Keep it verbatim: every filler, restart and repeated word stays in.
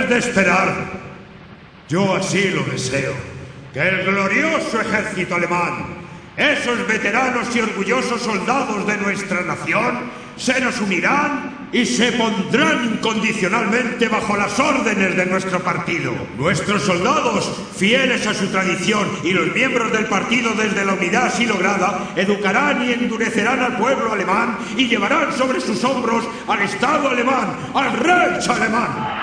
es de esperar. Yo así lo deseo, que el glorioso ejército alemán, esos veteranos y orgullosos soldados de nuestra nación, se nos unirán y se pondrán incondicionalmente bajo las órdenes de nuestro partido. Nuestros soldados, fieles a su tradición, y los miembros del partido desde la unidad así lograda, educarán y endurecerán al pueblo alemán y llevarán sobre sus hombros al Estado alemán, al Reich alemán.